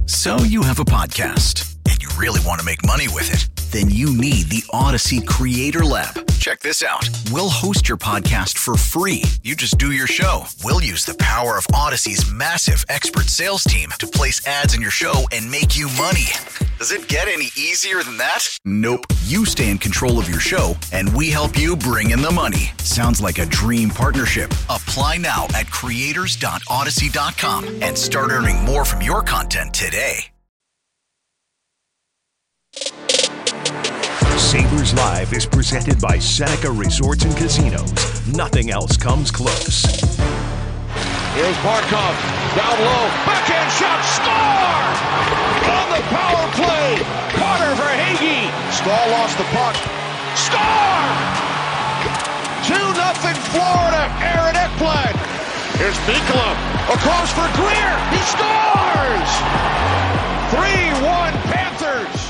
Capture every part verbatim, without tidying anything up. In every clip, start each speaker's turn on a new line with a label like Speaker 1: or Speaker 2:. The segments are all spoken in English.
Speaker 1: So you have a podcast and you really want to make money with it. Then you need the Odyssey Creator Lab. Check this out. We'll host your podcast for free. You just do your show. We'll use the power of Odyssey's massive expert sales team to place ads in your show and make you money. Does it get any easier than that? Nope. You stay in control of your show and we help you bring in the money. Sounds like a dream partnership. Apply now at creators dot odyssey dot com and start earning more from your content today.
Speaker 2: Sabres Live is presented by Seneca Resorts and Casinos. Nothing else comes close.
Speaker 3: Here's Barkov, down low, backhand shot, score! On the power play, Carter for Hagee. Stahl lost the puck, score! two nothing Florida, Aaron Ekblad. Here's Mikula, across for Greer, he scores! three one Panthers.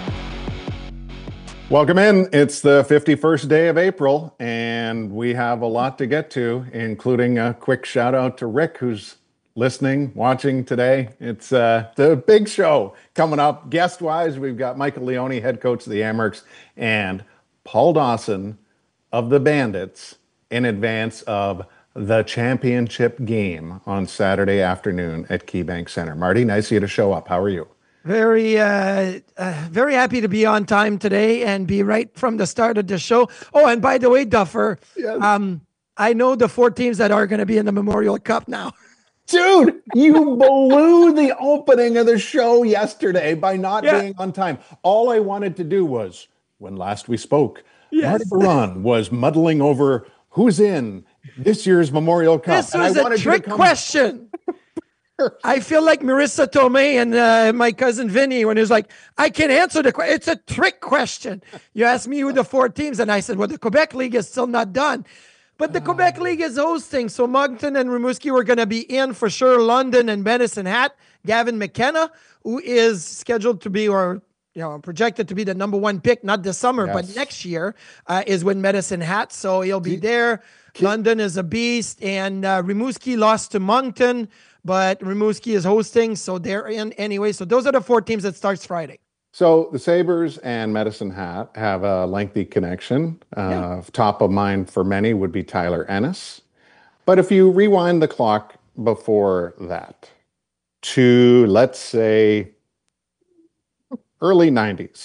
Speaker 4: Welcome in. It's the fifty-first day of April, and we have a lot to get to, including a quick shout out to Rick, who's listening, watching today. It's uh, the big show coming up. Guest-wise, we've got Michael Leone, head coach of the Amerks, and Paul Dawson of the Bandits in advance of the championship game on Saturday afternoon at KeyBank Center. Marty, nice of you to show up. How are you?
Speaker 5: Very, uh, uh, very happy to be on time today and be right from the start of the show. Oh, and by the way, Duffer, yes. um, I know the four teams that are going to be in the Memorial Cup now.
Speaker 4: Dude, you blew the opening of the show yesterday by not yeah. being on time. All I wanted to do was, when last we spoke, yes. Marty Baron was muddling over who's in this year's Memorial Cup.
Speaker 5: This was and I wanted a trick come- question. I feel like Marissa Tomei and uh, my cousin Vinny when he was like, I can answer the question. It's a trick question. You asked me who the four teams, and I said, well, the Quebec League is still not done. But the uh, Quebec League is hosting, so Moncton and Rimouski were going to be in for sure. London and Medicine Hat. Gavin McKenna, who is scheduled to be, or you know, projected to be the number one pick, not this summer, yes. but next year, uh, is with Medicine Hat, so he'll be there. London is a beast, and uh, Rimouski lost to Moncton. But Rimouski is hosting, so they're in anyway. So those are the four teams that starts Friday.
Speaker 4: So the Sabres and Medicine Hat have a lengthy connection. Uh, yeah. Top of mind for many would be Tyler Ennis. But if you rewind the clock before that to, let's say, early nineties,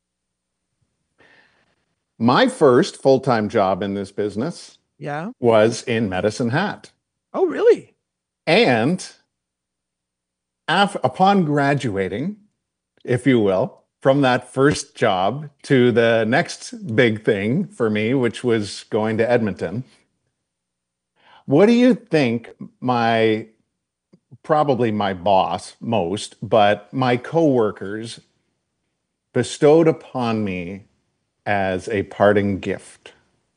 Speaker 4: my first full-time job in this business
Speaker 5: yeah.
Speaker 4: was in Medicine Hat.
Speaker 5: Oh, really?
Speaker 4: And af- upon graduating, if you will, from that first job to the next big thing for me, which was going to Edmonton, what do you think my, probably my boss most, but my coworkers bestowed upon me as a parting gift?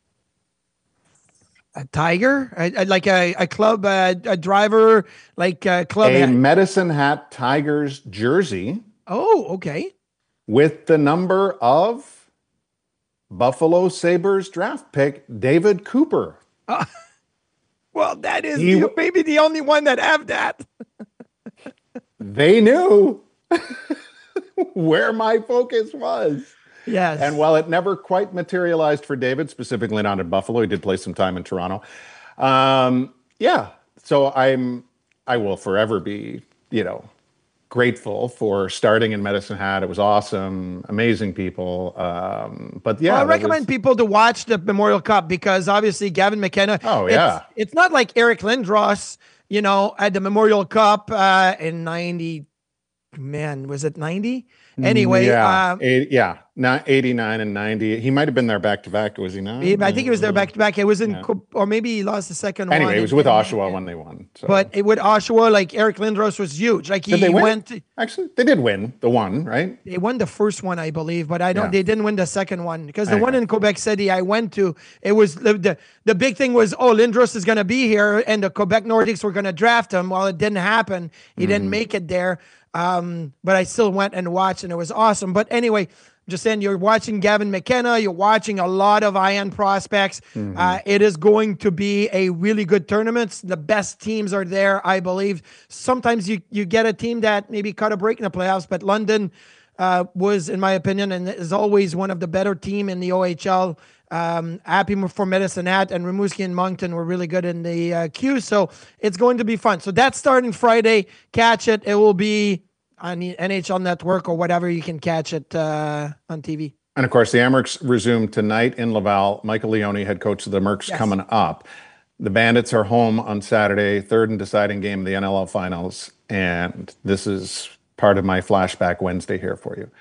Speaker 5: A tiger, a, a, like a, a club, a, a driver, like a club.
Speaker 4: A
Speaker 5: hat.
Speaker 4: Medicine Hat Tigers jersey.
Speaker 5: Oh, okay.
Speaker 4: With the number of Buffalo Sabres draft pick, David Cooper.
Speaker 5: Uh, well, that is he, the, maybe the only one that have that.
Speaker 4: They knew where my focus was.
Speaker 5: Yes.
Speaker 4: And while it never quite materialized for David, specifically not in Buffalo, he did play some time in Toronto. Um, yeah. So I'm, I will forever be, you know, grateful for starting in Medicine Hat. It was awesome, amazing people. Um, but yeah,
Speaker 5: well, I recommend
Speaker 4: was...
Speaker 5: people to watch the Memorial Cup because obviously Gavin McKenna.
Speaker 4: Oh yeah.
Speaker 5: It's, it's not like Eric Lindros, you know, at the Memorial Cup uh, in ninety. Man, was it ninety? Anyway,
Speaker 4: yeah,
Speaker 5: um,
Speaker 4: eight, yeah, not eighty-nine and ninety. He might have been there back to back. Was he not?
Speaker 5: He, I think he was there back to back. It was in,
Speaker 4: yeah.
Speaker 5: or maybe he lost the second
Speaker 4: anyway,
Speaker 5: one.
Speaker 4: Anyway, it was with Oshawa when they won. So.
Speaker 5: But it, with Oshawa, like Eric Lindros was huge. Like he
Speaker 4: did they win?
Speaker 5: went. To,
Speaker 4: Actually, they did win the one, right?
Speaker 5: They won the first one, I believe, but I don't. Yeah. They didn't win the second one because the
Speaker 4: anyway.
Speaker 5: one in Quebec City I went to, it was the the, the big thing was, oh, Lindros is going to be here, and the Quebec Nordics were going to draft him. Well, it didn't happen. He mm. didn't make it there. Um, but I still went and watched, and it was awesome. But anyway, just saying, you're watching Gavin McKenna, you're watching a lot of high-end prospects. Mm-hmm. Uh, it is going to be a really good tournament. The best teams are there, I believe. Sometimes you, you get a team that maybe cut a break in the playoffs, but London uh, was, in my opinion, and is always one of the better team in the O H L. Um, happy for Medicine Hat, and Rimouski and Moncton were really good in the uh, queue. So it's going to be fun. So that's starting Friday. Catch it. It will be on the N H L Network or whatever. You can catch it uh, on T V.
Speaker 4: And of course, the Amerks resume tonight in Laval. Michael Leone, head coach of the Mercs, yes. coming up. The Bandits are home on Saturday, third and deciding game of the N L L Finals. And this is part of my flashback Wednesday here for you.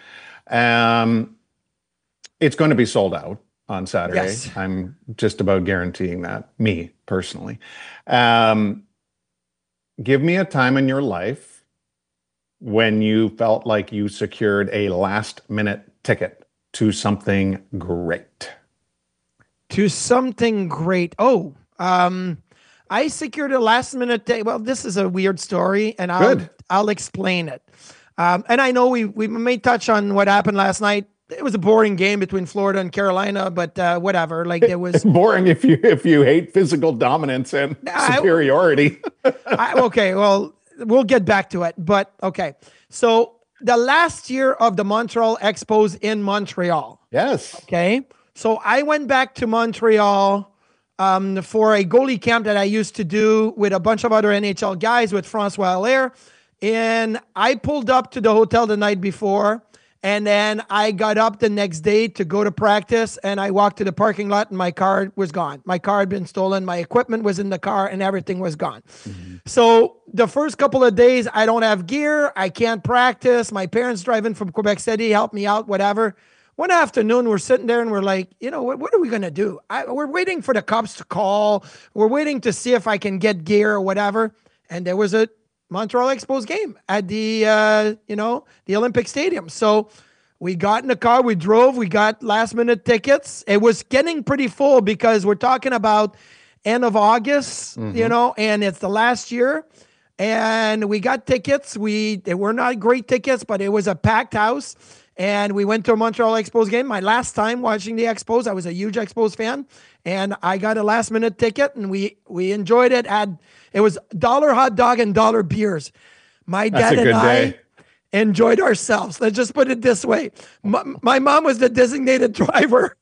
Speaker 4: Um, it's going to be sold out on Saturday.
Speaker 5: Yes.
Speaker 4: I'm just about guaranteeing that, me personally. Um, give me a time in your life when you felt like you secured a last minute ticket to something great.
Speaker 5: To something great. Oh, um, I secured a last minute ticket. Well, this is a weird story, and I'll,
Speaker 4: Good.
Speaker 5: I'll explain it. Um, and I know we, we may touch on what happened last night. It was a boring game between Florida and Carolina, but uh, whatever. Like it was
Speaker 4: boring if you if you hate physical dominance and
Speaker 5: I,
Speaker 4: superiority.
Speaker 5: I, okay, well, we'll get back to it. But okay, so the last year of the Montreal Expos in Montreal.
Speaker 4: Yes.
Speaker 5: Okay, so I went back to Montreal um, for a goalie camp that I used to do with a bunch of other N H L guys with Francois Allaire, and I pulled up to the hotel the night before. And then I got up the next day to go to practice, and I walked to the parking lot, and my car was gone. My car had been stolen. My equipment was in the car, and everything was gone. Mm-hmm. So the first couple of days, I don't have gear. I can't practice. My parents driving from Quebec City helped me out, whatever. One afternoon, we're sitting there, and we're like, you know, what, what are we going to do? I, we're waiting for the cops to call. We're waiting to see if I can get gear or whatever. And there was a Montreal Expos game at the, uh, you know, the Olympic Stadium. So we got in the car, we drove, we got last minute tickets. It was getting pretty full because we're talking about end of August, mm-hmm. you know, and it's the last year. And we got tickets. We, they were not great tickets, but it was a packed house. And we went to a Montreal Expos game. My last time watching the Expos, I was a huge Expos fan. And I got a last minute ticket, and we we enjoyed it. Had It was dollar hot dog and dollar beers. My dad and I enjoyed ourselves. Let's just put it this way. My, my mom was the designated driver.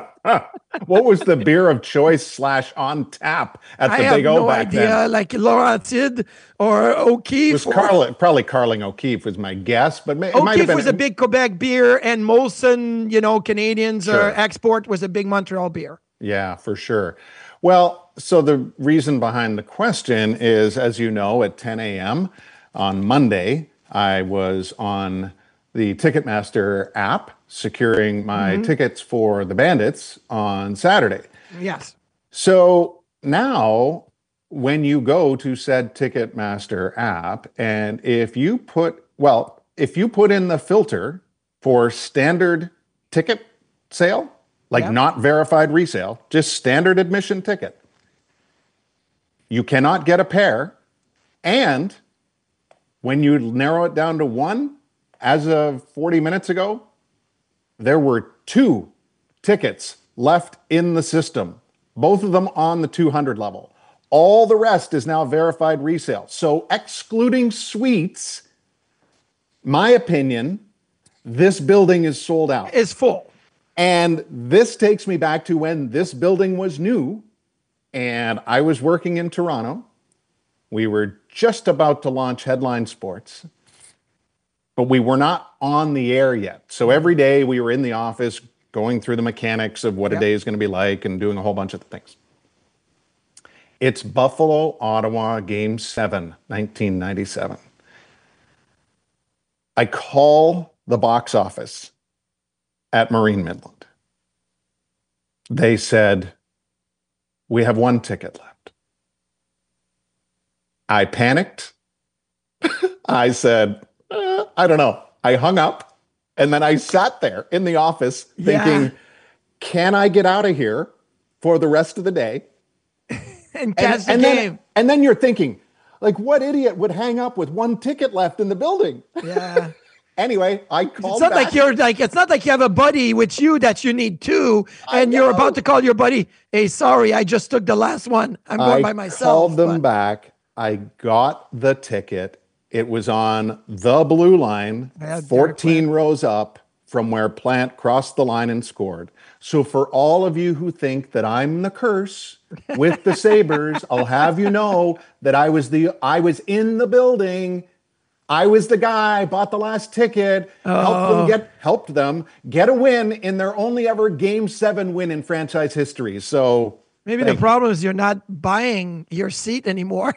Speaker 4: What was the beer of choice slash on tap at the
Speaker 5: I
Speaker 4: Big
Speaker 5: have
Speaker 4: O
Speaker 5: no
Speaker 4: back
Speaker 5: idea,
Speaker 4: then?
Speaker 5: like Laurentide or O'Keefe.
Speaker 4: It was
Speaker 5: or,
Speaker 4: Carling, probably Carling O'Keefe was my guess, but it
Speaker 5: O'Keefe
Speaker 4: might have been.
Speaker 5: was a big Quebec beer, and Molson, you know, Canadians
Speaker 4: Sure.
Speaker 5: or export was a big Montreal beer.
Speaker 4: Yeah, for sure. Well, so the reason behind the question is, as you know, at ten a.m. on Monday, I was on the Ticketmaster app securing my mm-hmm. tickets for the Bandits on Saturday.
Speaker 5: Yes.
Speaker 4: So now when you go to said Ticketmaster app, and if you put, well, if you put in the filter for standard ticket sale, like yep. not verified resale, just standard admission ticket, you cannot get a pair. And when you narrow it down to one, as of forty minutes ago, there were two tickets left in the system, both of them on the two hundred level. All the rest is now verified resale. So excluding suites, my opinion, this building is sold out.
Speaker 5: It's full.
Speaker 4: And this takes me back to when this building was new and I was working in Toronto. We were just about to launch Headline Sports, but we were not on the air yet. So every day we were in the office going through the mechanics of what yep. a day is going to be like and doing a whole bunch of things. It's Buffalo, Ottawa, Game seven, nineteen ninety-seven. I call the box office at Marine Midland. They said, we have one ticket left. I panicked. I said, uh, I don't know. I hung up, and then I sat there in the office thinking, yeah. can I get out of here for the rest of the day?
Speaker 5: and catch
Speaker 4: and,
Speaker 5: the
Speaker 4: and
Speaker 5: game.
Speaker 4: Then, and then you're thinking, Like, what idiot would hang up with one ticket left in the building?
Speaker 5: Yeah.
Speaker 4: Anyway, I called
Speaker 5: It's not
Speaker 4: back.
Speaker 5: like you're like, it's not like you have a buddy with you that you need two, and you're about to call your buddy, hey, sorry, I just took the last one. I'm going
Speaker 4: I
Speaker 5: by myself.
Speaker 4: called them
Speaker 5: but-
Speaker 4: back. I got the ticket. It was on the blue line,
Speaker 5: Yeah,
Speaker 4: fourteen rows up from where Plant crossed the line and scored. So for all of you who think that I'm the curse with the Sabres, I'll have you know that I was the I was in the building. I was the guy, bought the last ticket, helped them get helped them get a win in their only ever game seven win in franchise history. So
Speaker 5: Maybe
Speaker 4: thank
Speaker 5: the problem is you're not buying your seat anymore.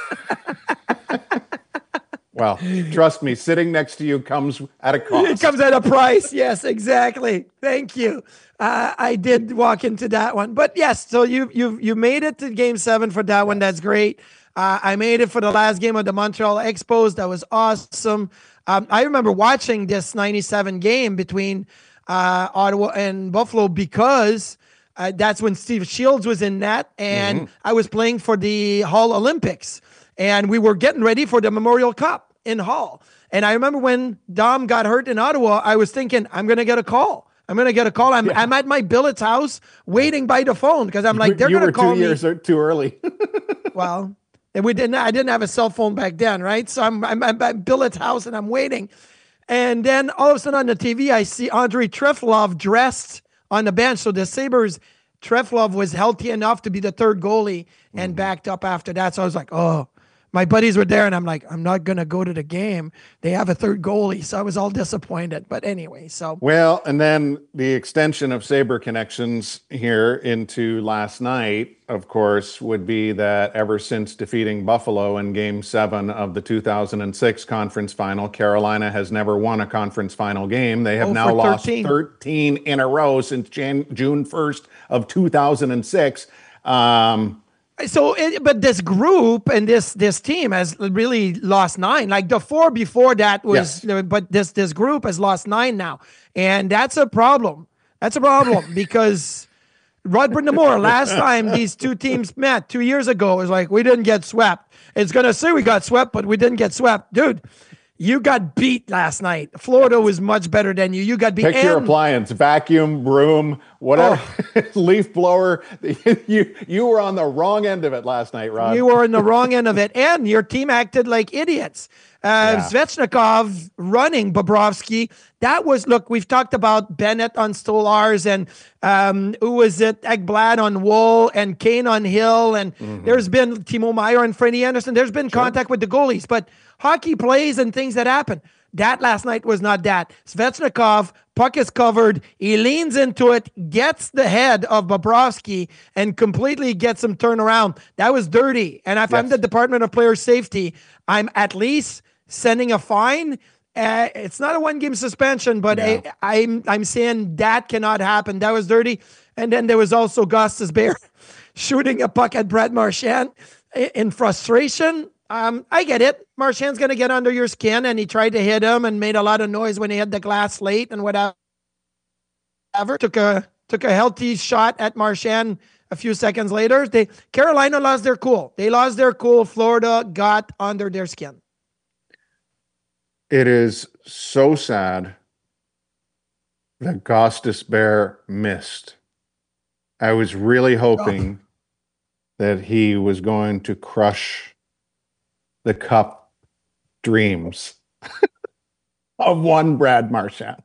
Speaker 4: Well, trust me, sitting next to you comes at a cost.
Speaker 5: It comes at a price. Yes, exactly. Thank you. Uh, I did walk into that one, but yes. So you you you made it to Game Seven for that one. That's great. Uh, I made it for the last game of the Montreal Expos. That was awesome. Um, I remember watching this ninety-seven game between uh, Ottawa and Buffalo because uh, that's when Steve Shields was in net, and mm-hmm. I was playing for the Hull Olympics. And we were getting ready for the Memorial Cup in Hull. And I remember when Dom got hurt in Ottawa, I was thinking, I'm going to get a call. I'm going to get a call. I'm, yeah. I'm at my billet's house waiting by the phone because I'm like, they're going to call me.
Speaker 4: You were two years too early.
Speaker 5: Well, and we didn't. I didn't have a cell phone back then, right? So I'm, I'm, I'm at billet's house and I'm waiting. And then all of a sudden on the T V, I see Andrei Trefilov dressed on the bench. So the Sabres, Trefilov was healthy enough to be the third goalie and mm-hmm. backed up after that. So I was like, oh. My buddies were there, and I'm like, I'm not going to go to the game. They have a third goalie, so I was all disappointed. But anyway, so.
Speaker 4: Well, and then the extension of Sabre connections here into last night, of course, would be that ever since defeating Buffalo in Game seven of the two thousand six Conference Final, Carolina has never won a Conference Final game. They have
Speaker 5: oh,
Speaker 4: now lost
Speaker 5: thirteen.
Speaker 4: thirteen in a row since Jan- June first of two thousand six. Um
Speaker 5: So, it, but this group and this this team has really lost nine. Like the four before that was, yes. but this this group has lost nine now, and that's a problem. That's a problem because Rod Brind'Amour, last time these two teams met two years ago, was like, we didn't get swept. It's gonna say we got swept, but we didn't get swept, dude. You got beat last night. Florida was much better than you. You got beat.
Speaker 4: Pick your appliance, vacuum, broom, whatever, oh. leaf blower. You you were on the wrong end of it last night, Rod.
Speaker 5: You were on the wrong end of it, and your team acted like idiots. Uh, yeah. Svechnikov running Bobrovsky. That was, look, we've talked about Bennett on Stolars and um, who was it? Ekblad on Wool and Kane on Hill. And mm-hmm. there's been Timo Meier and Freddie Anderson. There's been sure. contact with the goalies, but hockey plays and things that happen. That last night was not that. Svechnikov, puck is covered. He leans into it, gets the head of Bobrovsky, and completely gets him turned around. That was dirty. And if yes. I'm the Department of Player Safety, I'm at least sending a fine. Uh, it's not a one-game suspension, but no. I, I'm I'm saying that cannot happen. That was dirty. And then there was also Gustas Bear shooting a puck at Brad Marchand in frustration. Um, I get it. Marchand's going to get under your skin, and he tried to hit him and made a lot of noise when he hit the glass late and whatever. Took a took a healthy shot at Marchand a few seconds later. They Carolina lost their cool. They lost their cool. Florida got under their skin.
Speaker 4: It is so sad that Gustas Bear missed. I was really hoping oh. that he was going to crush the cup dreams of one Brad Marchand.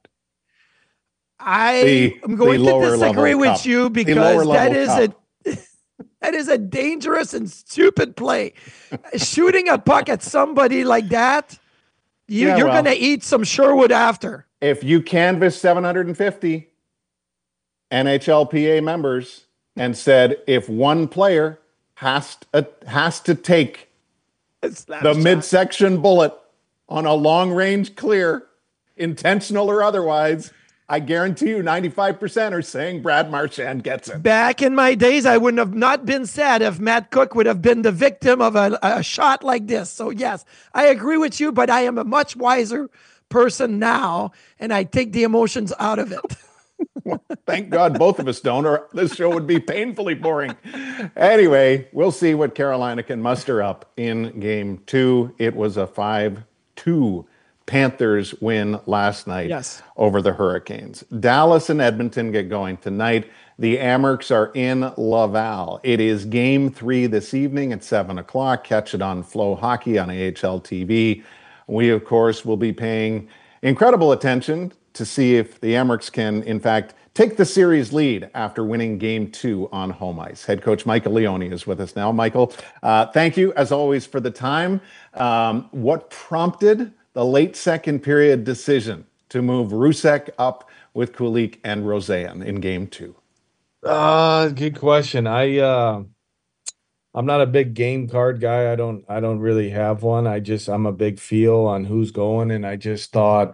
Speaker 5: I
Speaker 4: the,
Speaker 5: am going to disagree with cup. you because that is cup. a that is a dangerous and stupid play. Shooting a puck at somebody like that, you, yeah, you're well, going to eat some Sherwood after.
Speaker 4: If you canvass seven hundred fifty N H L P A members and said if one player has to, uh, has to take the shot. midsection bullet on a long-range clear, intentional or otherwise, I guarantee you ninety-five percent are saying Brad Marchand gets it.
Speaker 5: Back in my days, I wouldn't have not been sad if Matt Cook would have been the victim of a, a shot like this. So yes, I agree with you, but I am a much wiser person now, and I take the emotions out of it.
Speaker 4: Thank God both of us don't, or this show would be painfully boring. Anyway, we'll see what Carolina can muster up in game two. It was a five two Panthers win last night
Speaker 5: yes.
Speaker 4: over the Hurricanes. Dallas and Edmonton get going tonight. The Amerks are in Laval. It is game three this evening at seven o'clock. Catch it on Flow Hockey on A H L T V. We, of course, will be paying incredible attention to see if the Amerks can, in fact, take the series lead after winning game two on home ice. Head coach Michael Leone is with us now. Michael, uh, thank you, as always, for the time. Um, what prompted the late second period decision to move Rusek up with Kulich and Roseanne in game two?
Speaker 6: Uh, good question. I, uh, I'm not a big game card guy. I don't, I don't really have one. I just, I'm a big feel on who's going. And I just thought,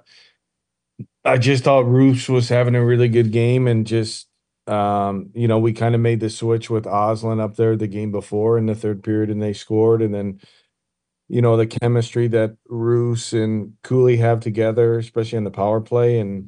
Speaker 6: I just thought Roos was having a really good game, and just, um, you know, we kind of made the switch with Oslin up there the game before in the third period, and they scored. And then, you know, the chemistry that Roos and Cooley have together, especially in the power play, and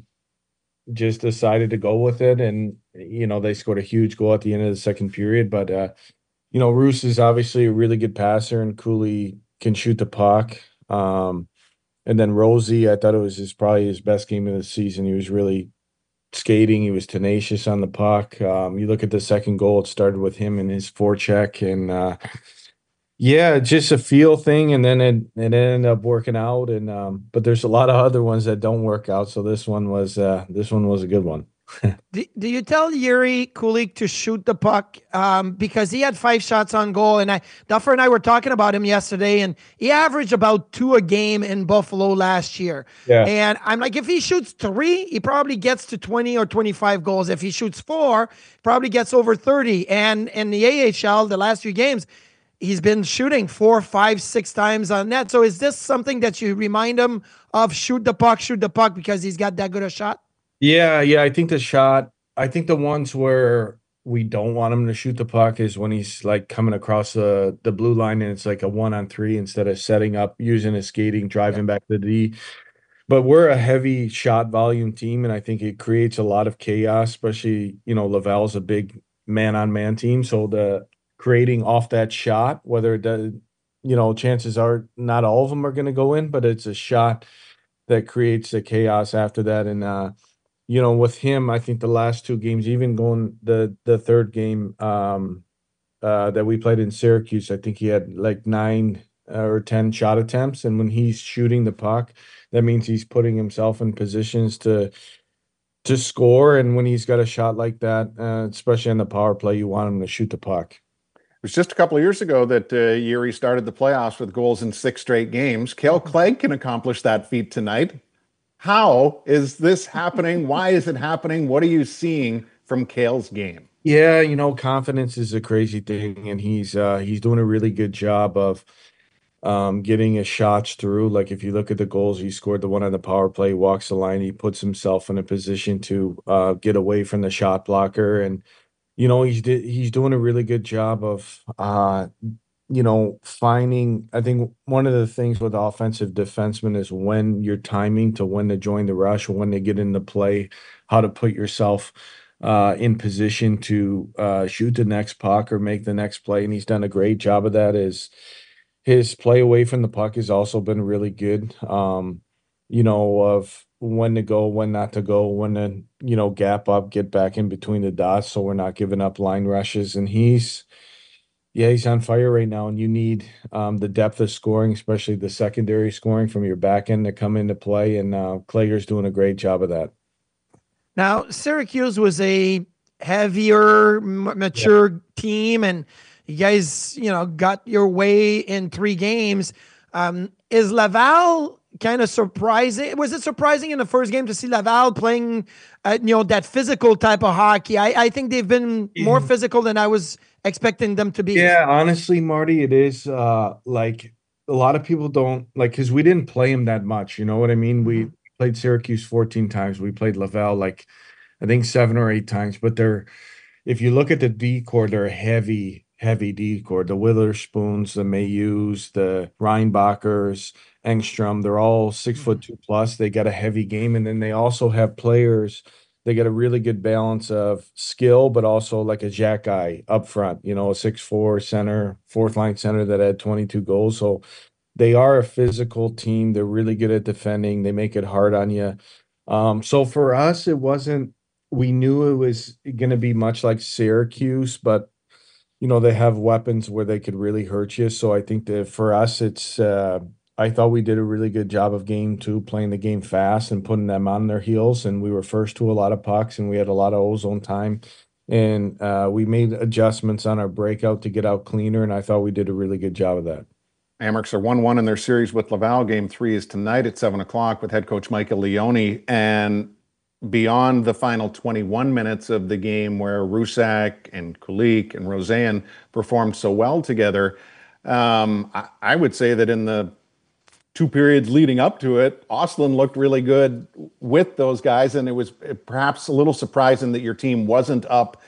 Speaker 6: just decided to go with it. And, you know, they scored a huge goal at the end of the second period. But, uh, you know, Roos is obviously a really good passer, and Cooley can shoot the puck. Um, And then Rosie, I thought it was his probably his best game of the season. He was really skating. He was tenacious on the puck. Um, you look at the second goal, it started with him and his forecheck. And, uh, yeah, just a feel thing. And then it, it ended up working out. And um, but there's a lot of other ones that don't work out. So this one was uh, this one was a good one.
Speaker 5: do, do you tell Yuri Kulich to shoot the puck? Um, because he had five shots on goal, and I Duffer and I were talking about him yesterday, and he averaged about two a game in Buffalo last year.
Speaker 6: Yeah.
Speaker 5: And I'm like, if he shoots three, he probably gets to twenty or twenty-five goals. If he shoots four, probably gets over thirty. And in the A H L, the last few games, he's been shooting four, five, six times on net. So is this something that you remind him of? Shoot the puck, shoot the puck, because he's got that good a shot?
Speaker 6: Yeah, yeah. I think the shot, I think the ones where we don't want him to shoot the puck is when he's like coming across the, the blue line and it's like a one on three instead of setting up, using his skating, driving yeah. back to the D. But we're a heavy shot volume team, and I think it creates a lot of chaos, especially, you know, Laval's a big man on man team. So the creating off that shot, whether it does, you know, chances are not all of them are going to go in, but it's a shot that creates the chaos after that. And, uh, you know, with him, I think the last two games, even going the the third game um, uh, that we played in Syracuse, I think he had like nine or ten shot attempts. And when he's shooting the puck, that means he's putting himself in positions to to score. And when he's got a shot like that, uh, especially on the power play, you want him to shoot the puck.
Speaker 4: It was just a couple of years ago that uh, Yuri started the playoffs with goals in six straight games. Cale Clegg can accomplish that feat tonight. How is this happening? Why is it happening? What are you seeing from Cale's game?
Speaker 6: Yeah, you know, confidence is a crazy thing, and he's uh, he's doing a really good job of um, getting his shots through. Like if you look at the goals, he scored the one on the power play, walks the line, he puts himself in a position to uh, get away from the shot blocker, and you know he's he's doing a really good job of uh, you know, finding, I think one of the things with offensive defensemen is when you're timing to when to join the rush, when to get into play, how to put yourself uh, in position to uh, shoot the next puck or make the next play. And he's done a great job of that. Is his play away from the puck has also been really good. Um, you know, of when to go, when not to go, when to, you know, gap up, get back in between the dots so we're not giving up line rushes. And he's, Yeah, he's on fire right now, and you need um, the depth of scoring, especially the secondary scoring from your back end to come into play, and uh, Klager's doing a great job of that.
Speaker 5: Now, Syracuse was a heavier, m- mature yeah. team, and you guys, you know, got your way in three games. Um, is Laval kind of surprising? Was it surprising in the first game to see Laval playing, uh, you know, that physical type of hockey? I, I think they've been more yeah. physical than I was expecting them to be.
Speaker 6: Yeah, honestly, Marty, it is uh, like a lot of people don't like, because we didn't play them that much. You know what I mean? Mm-hmm. We played Syracuse fourteen times. We played Laval like I think seven or eight times. But they're, if you look at the D core, they're heavy, heavy D core. The Witherspoons, the Mayhews, the Reinbachers, Engstrom, they're all six foot two plus. They got a heavy game. And then they also have players they get a really good balance of skill, but also like a Jack guy up front, you know, a six four center, fourth line center that had twenty-two goals. So they are a physical team. They're really good at defending. They make it hard on you. Um, so for us, it wasn't, we knew it was going to be much like Syracuse, but you know, they have weapons where they could really hurt you. So I think that for us, it's, uh, I thought we did a really good job of game two, playing the game fast and putting them on their heels. And we were first to a lot of pucks and we had a lot of ozone time. And uh, we made adjustments on our breakout to get out cleaner. And I thought we did a really good job of that.
Speaker 4: Amerks are one one in their series with Laval. Game three is tonight at seven o'clock with head coach Michael Leone. And beyond the final twenty-one minutes of the game where Rusak and Kulik and Roseanne performed so well together, um, I, I would say that in the two periods leading up to it, Ostlund looked really good with those guys, and it was perhaps a little surprising that your team wasn't up.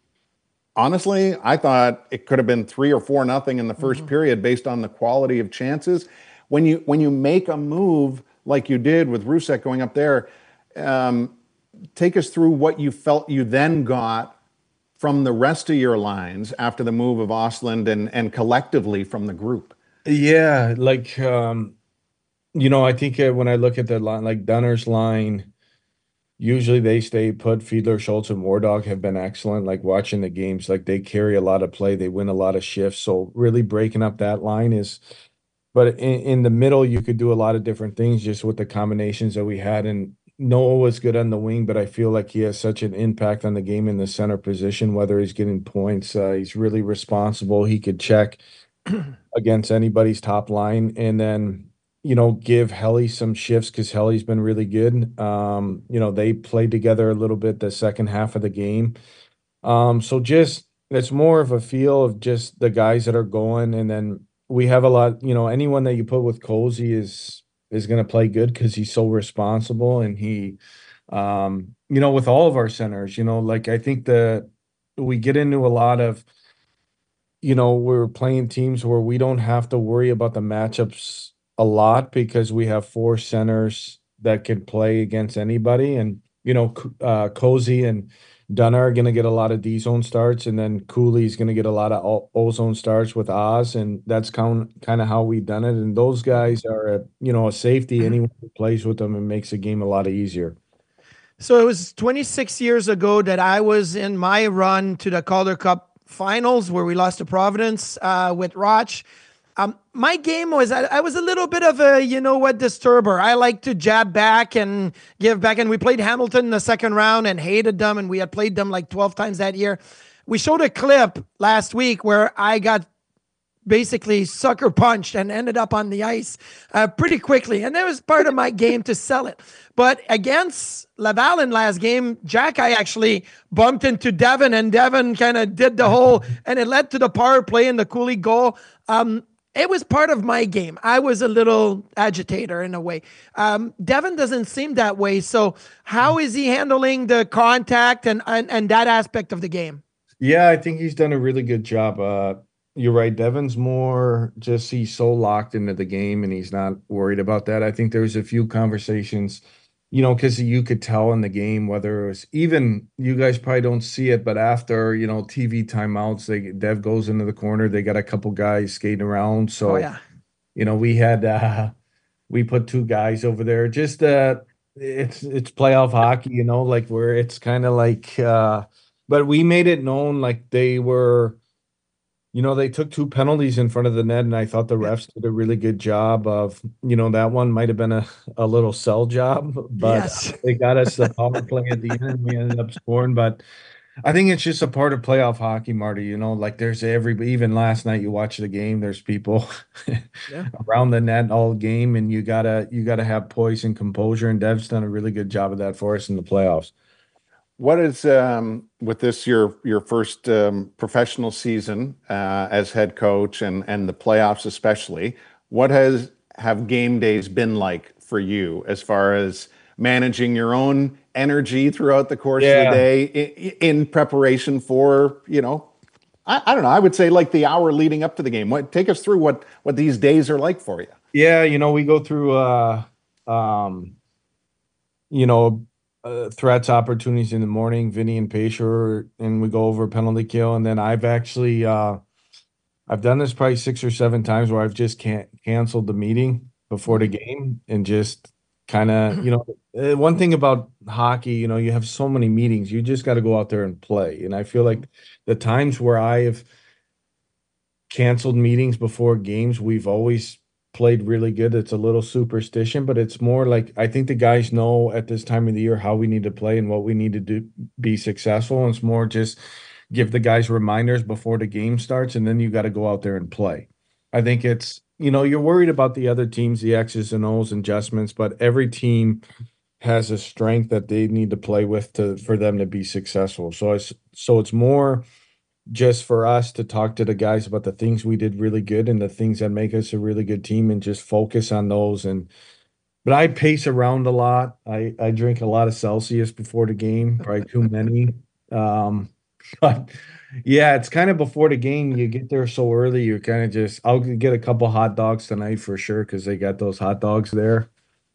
Speaker 4: Honestly, I thought it could have been three or four nothing in the first mm-hmm. period based on the quality of chances. When you when you make a move like you did with Rusak going up there, um, take us through what you felt you then got from the rest of your lines after the move of Ostlund and and collectively from the group.
Speaker 6: Yeah, like. Um... You know, I think uh, when I look at the line, like Dunner's line, usually they stay put. Fiedler, Schultz, and Wardog have been excellent. Like watching the games, like they carry a lot of play. They win a lot of shifts. So really breaking up that line is, but in, in the middle, you could do a lot of different things just with the combinations that we had. And Noah was good on the wing, but I feel like he has such an impact on the game in the center position, whether he's getting points. Uh, he's really responsible. He could check against anybody's top line. And then, you know, give Helly some shifts because Helly's been really good. Um, you know, they played together a little bit the second half of the game. Um, so just, it's more of a feel of just the guys that are going. And then we have a lot, you know, anyone that you put with Cozy is, is going to play good because he's so responsible. And he, um, you know, with all of our centers, you know, like I think that we get into a lot of, you know, we're playing teams where we don't have to worry about the matchups a lot because we have four centers that can play against anybody. And, you know, uh, Cozy and Dunner are going to get a lot of D-zone starts, and then Cooley's going to get a lot of O-zone starts with Oz, and that's kind kind of how we've done it. And those guys are, a, you know, a safety. Anyone who plays with them and makes the game a lot easier.
Speaker 5: So it was twenty-six years ago that I was in my run to the Calder Cup finals where we lost to Providence uh, with Roch. Um, my game was, I, I was a little bit of a, you know what, disturber. I like to jab back and give back. And we played Hamilton in the second round and hated them. And we had played them like twelve times that year. We showed a clip last week where I got basically sucker punched and ended up on the ice uh, pretty quickly. And that was part of my game to sell it. But against Laval in last game, Jack, I actually bumped into Devin, and Devin kind of did the whole, and it led to the power play and the Cooley goal. Um, It was part of my game. I was a little agitator in a way. Um, Devin doesn't seem that way. So how is he handling the contact and, and, and that aspect of the game?
Speaker 6: Yeah, I think he's done a really good job. Uh, you're right. Devin's more just, he's so locked into the game and he's not worried about that. I think there's a few conversations, you know, because you could tell in the game, whether it was even, you guys probably don't see it, but after, you know, T V timeouts, they, Dev goes into the corner, they got a couple guys skating around. So,
Speaker 5: oh, yeah.
Speaker 6: you know, we had, uh, we put two guys over there. Just, uh, it's, it's playoff hockey, you know, like where it's kind of like, uh, but we made it known like they were, you know, they took two penalties in front of the net, and I thought the refs did a really good job of, you know, that one might have been a, a little sell job, but
Speaker 5: yes.
Speaker 6: They got us the power play at the end, and we ended up scoring. But I think it's just a part of playoff hockey, Marty. You know, like there's every, even last night you watch the game, there's people yeah. around the net all game, and you gotta you gotta have poise and composure. And Dev's done a really good job of that for us in the playoffs.
Speaker 4: What is, um, with this your your first um, professional season uh, as head coach and and the playoffs especially, what has have game days been like for you as far as managing your own energy throughout the course yeah. of the day in, in preparation for, you know, I, I don't know, I would say like the hour leading up to the game. What, take us through what what these days are like for you.
Speaker 6: Yeah, you know, we go through, uh, um, you know, uh, threats, opportunities in the morning. Vinny and Pacer, and we go over penalty kill, and then I've actually uh, I've done this probably six or seven times where I've just can't canceled the meeting before the game and just kind of, you know, uh, one thing about hockey, you know, you have so many meetings, you just got to go out there and play. And I feel like the times where I have canceled meetings before games, we've always played really good. It's a little superstition, but it's more like I think the guys know at this time of the year how we need to play and what we need to do be successful. And it's more just give the guys reminders before the game starts, and then you got to go out there and play. I think it's, you know, you're worried about the other teams, the X's and O's adjustments, but every team has a strength that they need to play with to for them to be successful. So it's so it's more just for us to talk to the guys about the things we did really good and the things that make us a really good team and just focus on those. And but I pace around a lot. I, I drink a lot of Celsius before the game, probably too many. Um, but yeah, it's kind of before the game. You get there so early, you're kind of just, I'll get a couple hot dogs tonight for sure because they got those hot dogs there.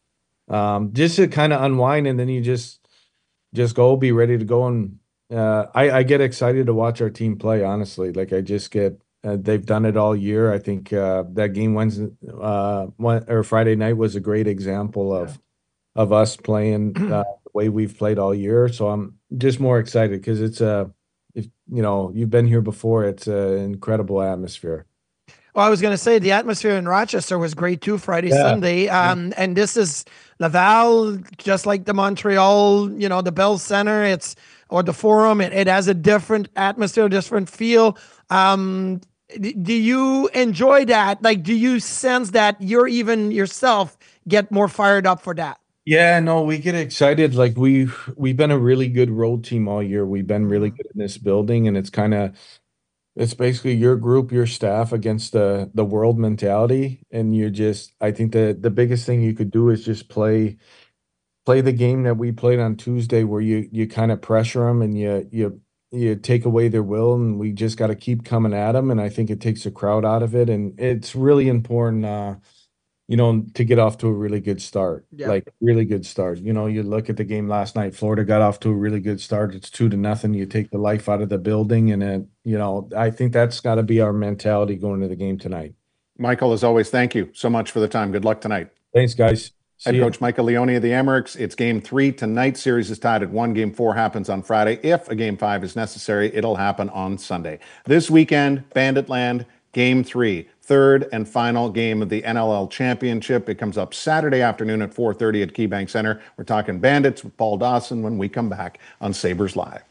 Speaker 6: Um, just to kind of unwind, and then you just just go, be ready to go. And uh, I, I get excited to watch our team play, honestly. Like I just get, uh, they've done it all year. I think uh, that game Wednesday uh, one, or Friday night was a great example of yeah. of us playing uh, the way we've played all year. So I'm just more excited because it's a, if you know, you've been here before, it's an incredible atmosphere.
Speaker 5: Well, I was going to say the atmosphere in Rochester was great too, Friday, yeah. Sunday. Um, and this is Laval, just like the Montreal, you know, the Bell Center, it's, or the Forum, it, it has a different atmosphere, different feel. Um, do you enjoy that? Like, do you sense that you're even yourself get more fired up for that?
Speaker 6: Yeah, no, we get excited. Like we've, we've been a really good road team all year. We've been really good in this building, and it's kind of, it's basically your group, your staff against the the world mentality. And you just, I think the the biggest thing you could do is just play play the game that we played on Tuesday, where you you kind of pressure them and you you you take away their will, and we just got to keep coming at them. And I think it takes the crowd out of it, and it's really important, uh, you know, to get off to a really good start, yeah. like really good start. You know, you look at the game last night, Florida got off to a really good start. It's two to nothing. You take the life out of the building, and it, you know, I think that's got to be our mentality going to the game tonight.
Speaker 4: Michael, as always, thank you so much for the time. Good luck tonight.
Speaker 6: Thanks, guys.
Speaker 4: Head coach Michael Leone of the Amerks. It's game three tonight. Series is tied at one. Game four happens on Friday. If a game five is necessary, it'll happen on Sunday. This weekend, Banditland, game three. Third and final game of the N L L Championship. It comes up Saturday afternoon at four thirty at KeyBank Center. We're talking Bandits with Paul Dawson when we come back on Sabres Live.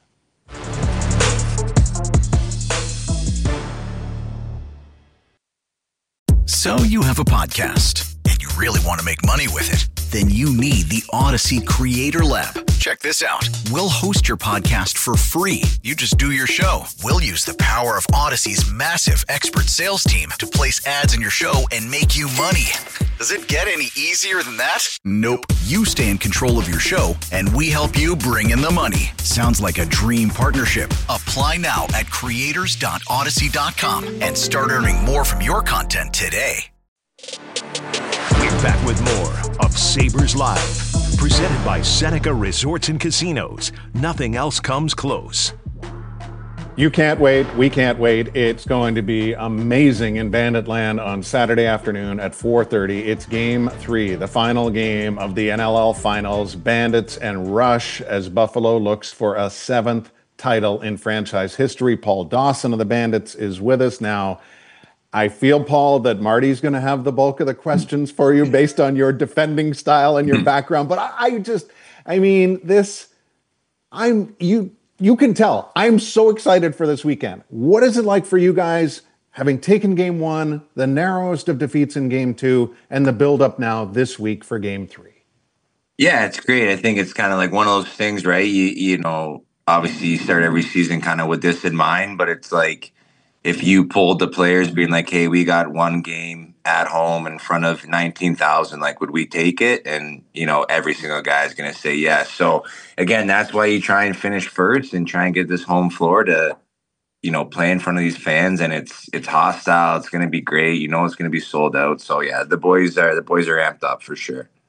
Speaker 1: So you have a podcast and you really want to make money with it. Then you need the Odyssey Creator Lab. Check this out. We'll host your podcast for free. You just do your show. We'll use the power of Odyssey's massive expert sales team to place ads in your show and make you money. Does it get any easier than that? Nope. You stay in control of your show, and we help you bring in the money. Sounds like a dream partnership. Apply now at creators dot odyssey dot com and start earning more from your content today.
Speaker 2: We're back with more of Sabres Live, presented by Seneca Resorts and Casinos. Nothing else comes close.
Speaker 4: You can't wait. We can't wait. It's going to be amazing in Banditland on Saturday afternoon at four thirty. It's game three, the final game of the N L L Finals. Bandits and Rush as Buffalo looks for a seventh title in franchise history. Paul Dawson of the Bandits is with us now. I feel, Paul, that Marty's going to have the bulk of the questions for you based on your defending style and your background. But I, I just, I mean, this, I'm, you, you can tell, I'm so excited for this weekend. What is it like for you guys, having taken game one, the narrowest of defeats in game two, and the build-up now this week for game three?
Speaker 7: Yeah, it's great. I think it's kind of like one of those things, right? You, you know, obviously you start every season kind of with this in mind, but it's like, if you pulled the players being like, hey, we got one game at home in front of nineteen thousand, like, would we take it? And, you know, every single guy is going to say yes. So, again, that's why you try and finish first and try and get this home floor to, you know, play in front of these fans. And it's it's hostile. It's going to be great. You know, it's going to be sold out. So, yeah, the boys are the boys are amped up for sure.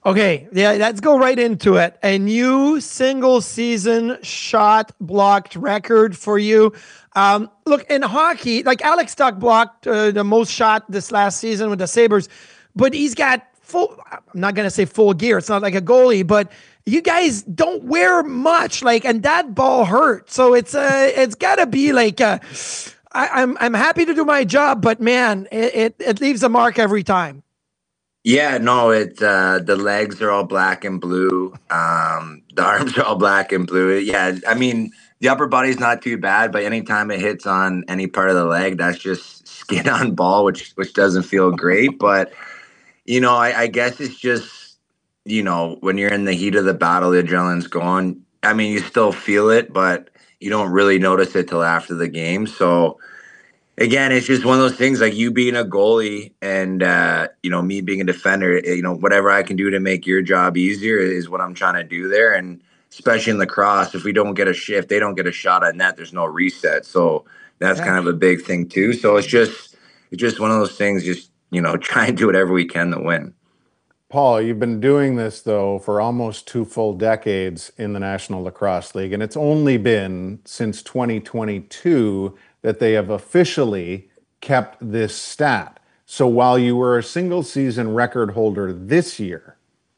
Speaker 5: Okay, yeah, let's go right into it. A new single season shot blocked record for you. Um, look, in hockey, like Alex Tuch blocked uh, the most shot this last season with the Sabres, but he's got full, I'm not going to say full gear. It's not like a goalie, but you guys don't wear much, like, and that ball hurt. So it's uh, it's got to be like, uh, I, I'm I'm happy to do my job, but man, it, it, it leaves a mark every time.
Speaker 7: Yeah, no, it uh, the legs are all black and blue. Um, the arms are all black and blue. Yeah, I mean, the upper body's not too bad, but anytime it hits on any part of the leg, that's just skin on ball, which which doesn't feel great. But you know, I, I guess it's just, you know, when you're in the heat of the battle, the adrenaline's going. I mean, you still feel it, but you don't really notice it till after the game. So again, it's just one of those things, like you being a goalie and, uh, you know, me being a defender, you know, whatever I can do to make your job easier is what I'm trying to do there. And especially in lacrosse, if we don't get a shift, they don't get a shot at net, there's no reset. So that's yeah. kind of a big thing too. So it's just, it's just one of those things, just, you know, try and do whatever we can to win.
Speaker 4: Paul, you've been doing this, though, for almost two full decades in the National Lacrosse League, and it's only been since twenty twenty-two that they have officially kept this stat. So while you were a single-season record holder this year,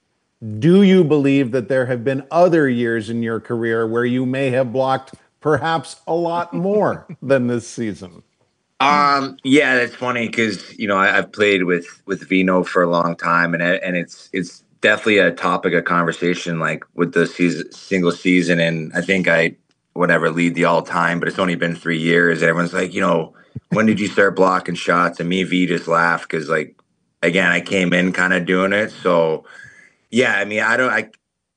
Speaker 4: do you believe that there have been other years in your career where you may have blocked perhaps a lot more than this season?
Speaker 7: Um, yeah, that's funny because, you know, I, I've played with, with Vino for a long time, and and it's it's definitely a topic of conversation, like with the season, single season. And I think I, whatever, lead the all time, but it's only been three years. Everyone's like, you know, when did you start blocking shots? And me and V just laugh because, like, again, I came in kind of doing it. So, yeah, I mean, I don't, I,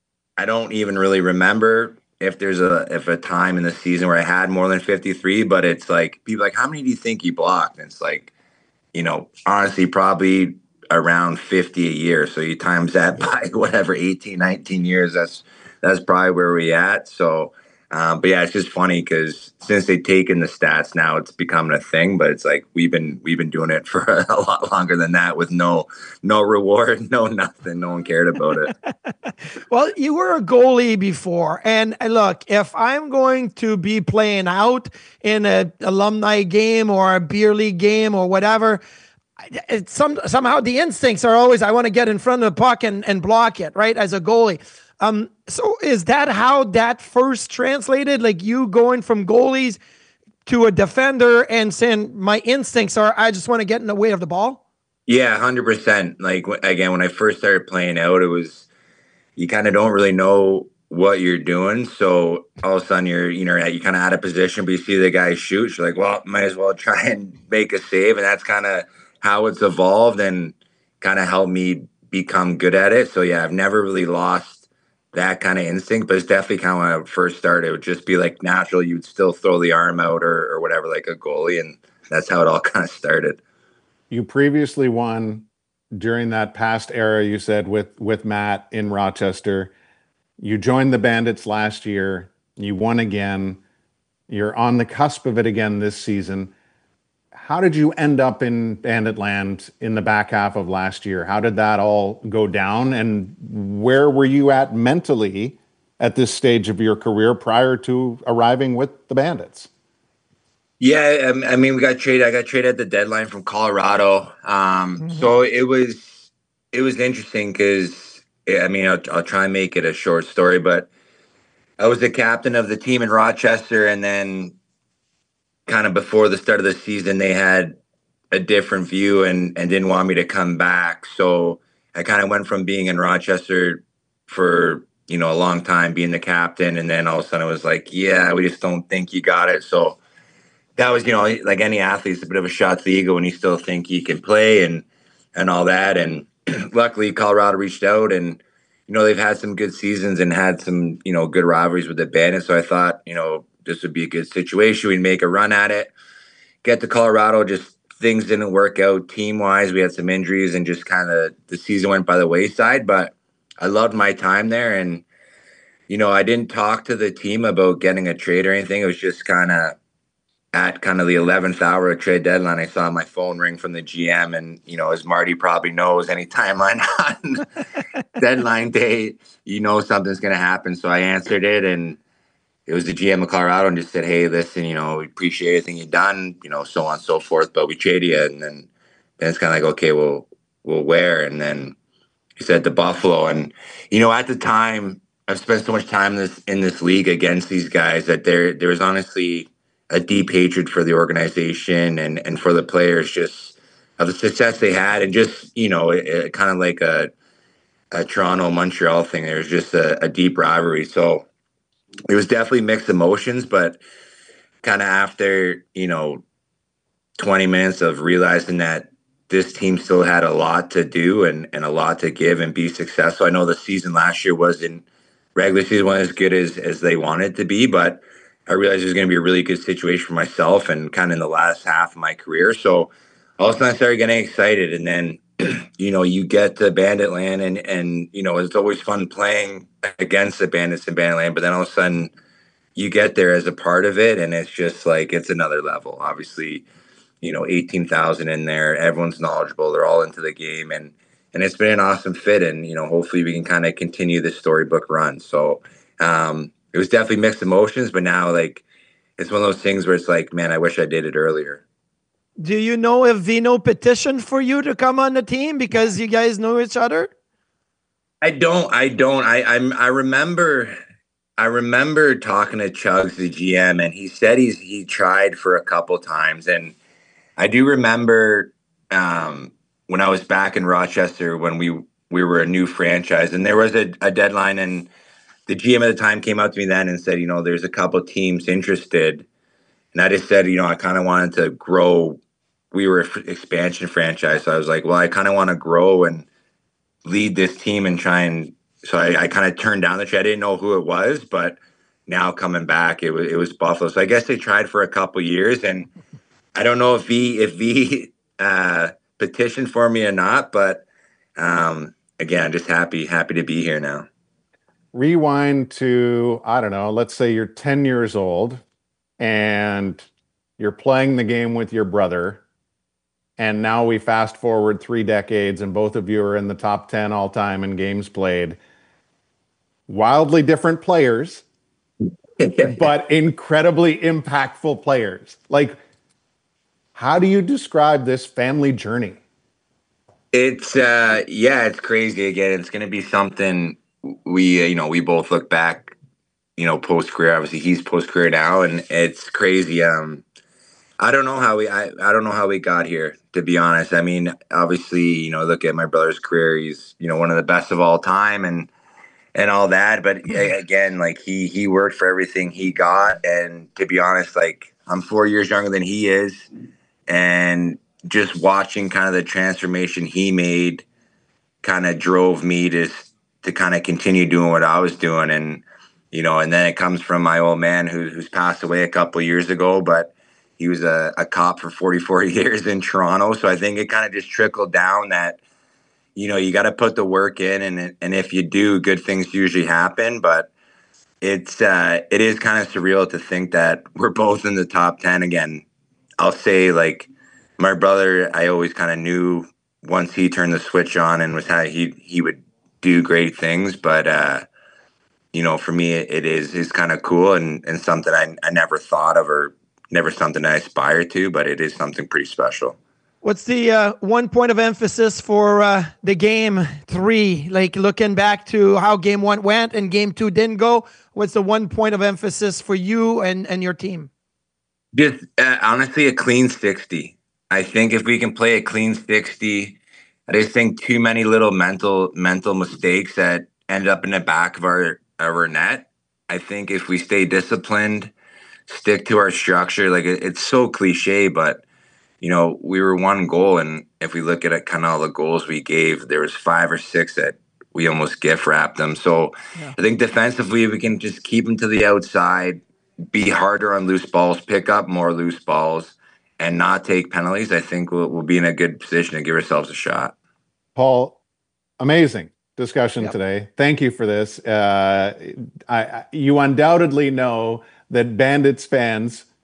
Speaker 7: I don't even really remember if there's a if a time in the season where I had more than fifty-three, but it's like people are like, how many do you think you blocked? And it's like, you know, honestly, probably around fifty a year. So you times that by whatever, eighteen, nineteen years, that's that's probably where we at. So um, but yeah, it's just funny because since they've taken the stats now, it's becoming a thing. But it's like we've been we've been doing it for a lot longer than that with no no reward, no nothing. No one cared about it.
Speaker 5: Well, you were a goalie before, and look, if I'm going to be playing out in an alumni game or a beer league game or whatever, it's some somehow the instincts are always I want to get in front of the puck and, and block it, right? As a goalie. Um, so is that how that first translated? Like you going from goalies to a defender and saying my instincts are, I just want to get in the way of the ball?
Speaker 7: Yeah, one hundred percent. Like, again, when I first started playing out, it was, you kind of don't really know what you're doing. So all of a sudden you're, you know, you kind of out of position, but you see the guy shoot. You're like, well, might as well try and make a save. And that's kind of how it's evolved and kind of helped me become good at it. So yeah, I've never really lost that kind of instinct, but it's definitely kind of when I first started, it would just be like natural. You'd still throw the arm out or, or whatever, like a goalie. And that's how it all kind of started.
Speaker 4: You previously won during that past era, you said, with, with Matt in Rochester. You joined the Bandits last year. You won again. You're on the cusp of it again this season. How did you end up in Banditland in the back half of last year? How did that all go down? And where were you at mentally at this stage of your career prior to arriving with the Bandits?
Speaker 7: Yeah, I mean, we got traded. I got traded at the deadline from Colorado. Um, mm-hmm. So it was it was interesting because, I mean, I'll, I'll try and make it a short story, but I was the captain of the team in Rochester, and then kind of before the start of the season, they had a different view and, and didn't want me to come back. So I kind of went from being in Rochester for, you know, a long time, being the captain. And then all of a sudden it was like, yeah, we just don't think you got it. So that was, you know, like any athlete, it's a bit of a shot to the ego when you still think you can play and, and all that. And luckily Colorado reached out and, you know, they've had some good seasons and had some, you know, good rivalries with the Bandits. So I thought, you know, this would be a good situation. We'd make a run at it, get to Colorado. Just things didn't work out team wise. We had some injuries and just kind of the season went by the wayside, but I loved my time there. And, you know, I didn't talk to the team about getting a trade or anything. It was just kind of, at kind of the eleventh hour of trade deadline, I saw my phone ring from the G M. And, you know, as Marty probably knows, any timeline on deadline day, you know something's going to happen. So I answered it, and it was the G M of Colorado, and just said, hey, listen, you know, we appreciate everything you've done, you know, so on and so forth, but we trade you. And then, then it's kind of like, okay, well, well, where? And then he said to Buffalo. And, you know, at the time, I've spent so much time in this in this league against these guys that there there was honestly a deep hatred for the organization and, and for the players, just of the success they had. And just, you know, it, it kind of like a, a Toronto Montreal thing. There was just a, a deep rivalry. So it was definitely mixed emotions, but kind of after, you know, twenty minutes of realizing that this team still had a lot to do and, and a lot to give and be successful. I know the season last year wasn't regular season wasn't as good as, as they wanted to be, but I realized it was going to be a really good situation for myself and kind of in the last half of my career. So all of a sudden I started getting excited, and then, you know, you get to Banditland, and, and, you know, it's always fun playing against the Bandits in Banditland, but then all of a sudden you get there as a part of it, and it's just like, it's another level. Obviously, you know, eighteen thousand in there, everyone's knowledgeable, they're all into the game, and, and it's been an awesome fit. And, you know, hopefully we can kind of continue this storybook run. So um, it was definitely mixed emotions, but now, like, it's one of those things where it's like, man, I wish I did it earlier.
Speaker 5: Do you know if Vino petitioned for you to come on the team because you guys know each other?
Speaker 7: I don't, I don't, I, I'm, I remember, I remember talking to Chugs, the G M, and he said he's, he tried for a couple times. And I do remember, um, when I was back in Rochester, when we, we were a new franchise, and there was a, a deadline, and the G M at the time came out to me then and said, you know, there's a couple teams interested. And I just said, you know, I kind of wanted to grow. We were an expansion franchise. So I was like, well, I kind of want to grow and lead this team and try and, so I, I kind of turned down the trade. I didn't know who it was, but now coming back, it was, it was Buffalo. So I guess they tried for a couple years, and I don't know if V, if V, uh, petitioned for me or not, but um, again, just happy, happy to be here now.
Speaker 4: Rewind to, I don't know, let's say you're ten years old and you're playing the game with your brother. And now we fast forward three decades and both of you are in the top ten all time in games played. Wildly different players, but incredibly impactful players. Like, how do you describe this family journey?
Speaker 7: It's, uh, yeah, it's crazy. Again, it's going to be something we, uh, you know, we both look back, you know, post-career. Obviously, he's post-career now, and it's crazy. Um, I don't know how we, I, I don't know how we got here, to be honest. I mean, obviously, you know, look at my brother's career. He's, you know, one of the best of all time, and, and all that. But again, like, he, he worked for everything he got. And to be honest, like, I'm four years younger than he is. And just watching kind of the transformation he made kind of drove me to, to kind of continue doing what I was doing. And, you know, and then it comes from my old man who, who's passed away a couple of years ago, but he was a, a cop for forty-four years in Toronto. So I think it kind of just trickled down that, you know, you got to put the work in, and, and if you do, good things usually happen. But it's, uh, it is kind of surreal to think that we're both in the top ten again. I'll say, like, my brother, I always kind of knew once he turned the switch on and was how he he would do great things. But uh, you know, for me, it, it is is kind of cool and, and something I I never thought of, or never something I aspire to. But it is something pretty special.
Speaker 5: What's the uh, one point of emphasis for uh, the game three? Like, looking back to how game one went and game two didn't go, what's the one point of emphasis for you and and your team?
Speaker 7: Just uh, honestly, a clean sixty. I think if we can play a clean sixty, I just think too many little mental mental mistakes that end up in the back of our, our net. I think if we stay disciplined, stick to our structure, like it, it's so cliche, but you know, we were one goal, and if we look at it, kind of all the goals we gave, there was five or six that we almost gift wrapped them. So yeah. I think defensively, we can just keep them to the outside, be harder on loose balls, pick up more loose balls, and not take penalties. I think we'll, we'll be in a good position to give ourselves a shot.
Speaker 4: Paul, amazing discussion
Speaker 5: yep.
Speaker 4: today. Thank you for this. Uh, I, I, you undoubtedly know that Bandits fans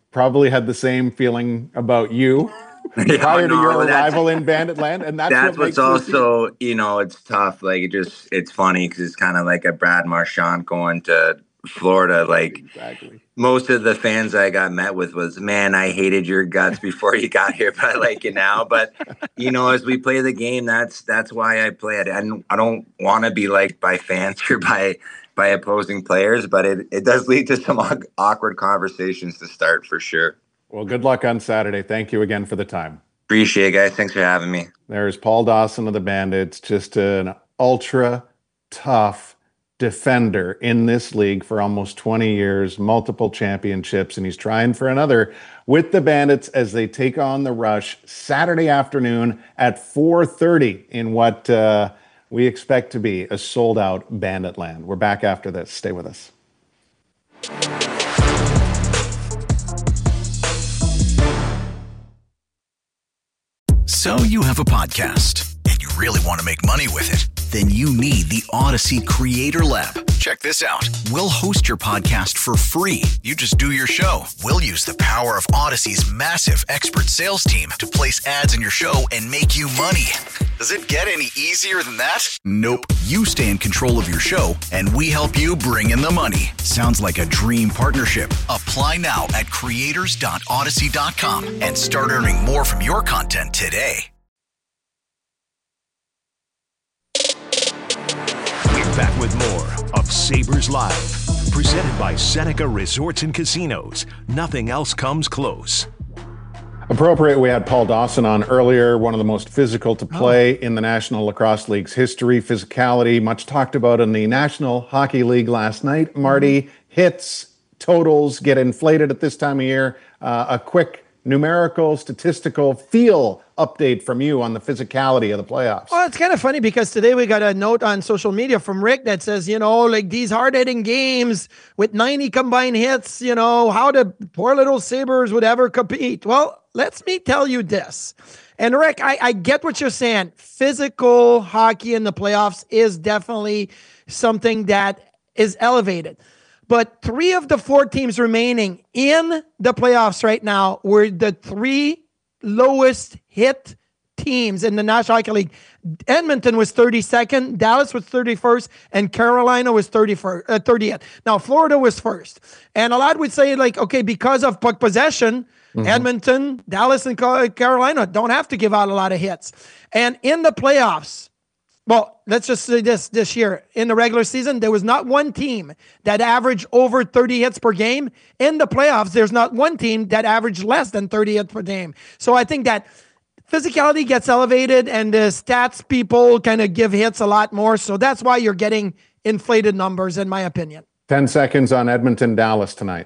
Speaker 4: probably had the same feeling about you
Speaker 7: Yeah,
Speaker 4: prior to
Speaker 7: no,
Speaker 4: your
Speaker 7: but that's-
Speaker 4: arrival in Bandit Land, and that's,
Speaker 7: That's
Speaker 4: what
Speaker 7: what's
Speaker 4: makes this-
Speaker 7: also, you know, it's tough. Like, it just, it's funny because it's kind of like a Brad Marchand going to Florida. Like,
Speaker 4: exactly.
Speaker 7: most of the fans I got met with was, man, I hated your guts before you got here, but I like it now. But, you know, as we play the game, that's that's why I play it. I don't, I don't want to be liked by fans or by by opposing players, but it, it does lead to some awkward conversations to start for sure.
Speaker 4: Well, good luck on Saturday. Thank you again for the time.
Speaker 7: Appreciate it, guys. Thanks for having me.
Speaker 4: There's Paul Dawson of the Bandits, just an ultra tough defender in this league for almost twenty years, multiple championships, and he's trying for another with the Bandits as they take on the Rush Saturday afternoon at four thirty in what uh, we expect to be a sold-out Bandit Land. We're back after this. Stay with us.
Speaker 1: So you have a podcast and you really want to make money with it? Then you need the Odyssey Creator Lab. Check this out. We'll host your podcast for free. You just do your show. We'll use the power of Odyssey's massive expert sales team to place ads in your show and make you money. Does it get any easier than that? Nope. You stay in control of your show and we help you bring in the money. Sounds like a dream partnership. Apply now at creators dot odyssey dot com and start earning more from your content today.
Speaker 2: Back with more of Sabres Live, presented by Seneca Resorts and Casinos. Nothing else comes close.
Speaker 4: Appropriate, we had Paul Dawson on earlier, one of the most physical to play oh. in the National Lacrosse League's history. Physicality, much talked about in the National Hockey League last night. Marty, hits, totals get inflated at this time of year. Uh, a quick numerical, statistical feel update from you on the physicality of the playoffs.
Speaker 5: Well, it's kind of funny because today we got a note on social media from Rick that says, you know, like these hard-hitting games with ninety combined hits, you know, how the poor little Sabres would ever compete. Well, let me tell you this. And Rick, I, I get what you're saying. Physical hockey in the playoffs is definitely something that is elevated. But three of the four teams remaining in the playoffs right now were the three lowest hit teams in the National Hockey League. Edmonton was thirty-second, Dallas was thirty-first, and Carolina was thirty-first, uh, thirtieth. Now, Florida was first. And a lot would say, like, okay, because of puck possession, mm-hmm. Edmonton, Dallas, and Carolina don't have to give out a lot of hits. And in the playoffs, well, let's just say this, this year, in the regular season, there was not one team that averaged over thirty hits per game. In the playoffs, there's not one team that averaged less than thirty hits per game. So I think that physicality gets elevated and the stats people kind of give hits a lot more. So that's why you're getting inflated numbers, in my opinion.
Speaker 4: ten seconds on Edmonton, Dallas tonight.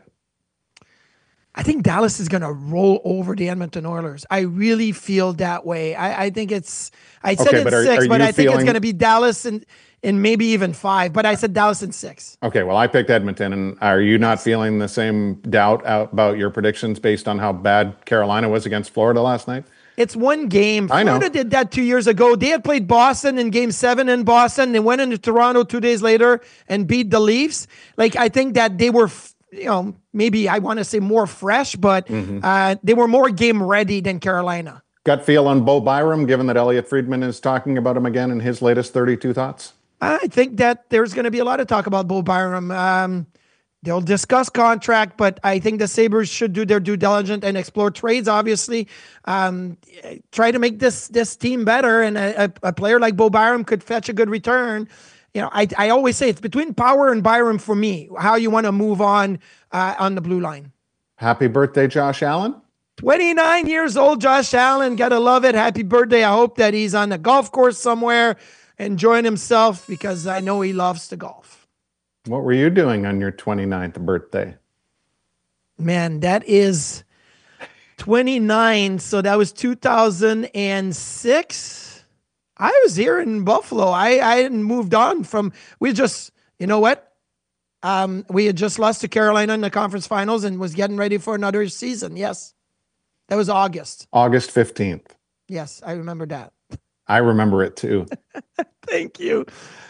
Speaker 5: I think Dallas is going to roll over the Edmonton Oilers. I really feel that way. I, I think it's, I said
Speaker 4: okay,
Speaker 5: it's
Speaker 4: but are,
Speaker 5: six,
Speaker 4: are
Speaker 5: but I think
Speaker 4: feeling...
Speaker 5: it's going to be Dallas and, and maybe even five, but I said Dallas in six.
Speaker 4: Okay, well, I picked Edmonton, and are you not feeling the same doubt about your predictions based on how bad Carolina was against Florida last night?
Speaker 5: It's one game.
Speaker 4: I
Speaker 5: Florida
Speaker 4: know.
Speaker 5: did that two years ago. They had played Boston in game seven in Boston. They went into Toronto two days later and beat the Leafs. Like, I think that they were, you know, maybe I want to say more fresh, but mm-hmm. uh, they were more game ready than Carolina.
Speaker 4: Gut feel on Bo Byram, given that Elliot Friedman is talking about him again in his latest thirty-two thoughts?
Speaker 5: I think that there's going to be a lot of talk about Bo Byram. Um, they'll discuss contract, but I think the Sabres should do their due diligence and explore trades, obviously. Um, try to make this this team better, and a, a, a player like Bo Byram could fetch a good return. You know, I I always say it's between Power and Byram for me, how you want to move on uh, on the blue line.
Speaker 4: Happy birthday, Josh Allen.
Speaker 5: twenty-nine years old, Josh Allen. Got to love it. Happy birthday. I hope that he's on the golf course somewhere enjoying himself because I know he loves to golf.
Speaker 4: What were you doing on your twenty-ninth birthday?
Speaker 5: Man, that is twenty-nine. So that was two thousand six. I was here in Buffalo. I, I hadn't moved on from, we just, you know what? Um, we had just lost to Carolina in the conference finals and was getting ready for another season. Yes. That was August.
Speaker 4: August fifteenth.
Speaker 5: Yes, I remember that.
Speaker 4: I remember it too.
Speaker 5: Thank you.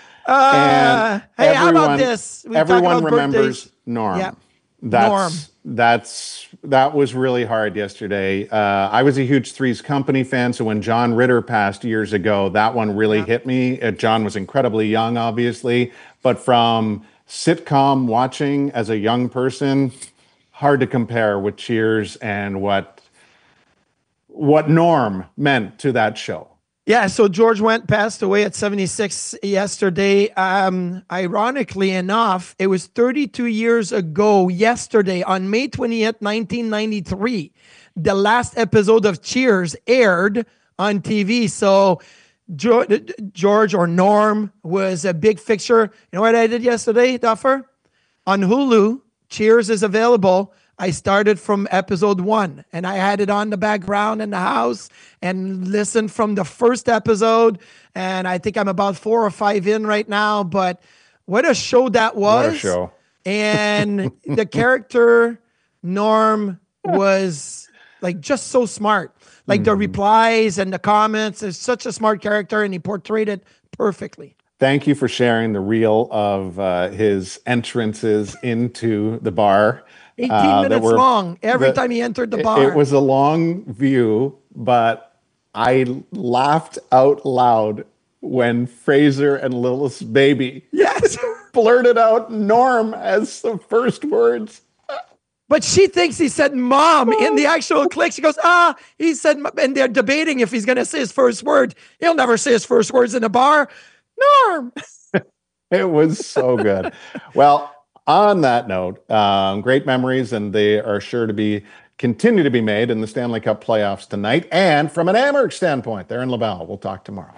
Speaker 5: Uh, hey,
Speaker 4: everyone,
Speaker 5: how about this? We
Speaker 4: everyone remembers birthdays. Norm.
Speaker 5: Yeah.
Speaker 4: That's,
Speaker 5: Norm.
Speaker 4: That's that was really hard yesterday. Uh, I was a huge Three's Company fan, so when John Ritter passed years ago, that one really yeah. hit me. Uh, John was incredibly young, obviously, but from sitcom watching as a young person, hard to compare with Cheers and what what Norm meant to that show.
Speaker 5: Yeah, so George Wendt passed away at seventy-six yesterday. Um, ironically enough, it was thirty-two years ago yesterday on May twentieth, nineteen ninety-three. The last episode of Cheers aired on T V. So George or Norm was a big fixture. You know what I did yesterday, Duffer? On Hulu, Cheers is available. I started from episode one and I had it on the background in the house and listened from the first episode. And I think I'm about four or five in right now, but what a show that was.
Speaker 4: What a show.
Speaker 5: And the character Norm was like just so smart. Like mm-hmm. the replies and the comments is such a smart character and he portrayed it perfectly.
Speaker 4: Thank you for sharing the reel of uh, his entrances into the bar.
Speaker 5: eighteen uh, minutes were, long every the, time he entered the bar.
Speaker 4: It, it was a long view, but I laughed out loud when Fraser and Lilith's baby
Speaker 5: yes.
Speaker 4: blurted out Norm as the first words.
Speaker 5: But she thinks he said mom in the actual click. She goes, ah, he said, and they're debating if he's going to say his first word. He'll never say his first words in a bar. Norm.
Speaker 4: It was so good. Well, on that note, um, great memories, and they are sure to be continue to be made in the Stanley Cup playoffs tonight. And from an Amherst standpoint, there in Laval. We'll talk tomorrow.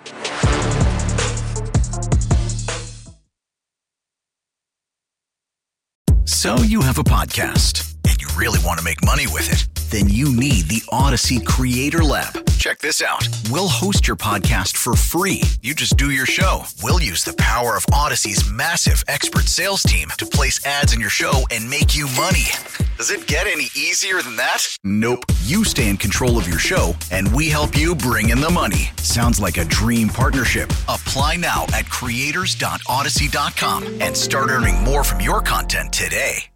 Speaker 1: So you have a podcast and you really want to make money with it? Then you need the Odyssey Creator Lab. Check this out. We'll host your podcast for free. You just do your show. We'll use the power of Odyssey's massive expert sales team to place ads in your show and make you money. Does it get any easier than that? Nope. You stay in control of your show and we help you bring in the money. Sounds like a dream partnership. Apply now at creators dot odyssey dot com and start earning more from your content today.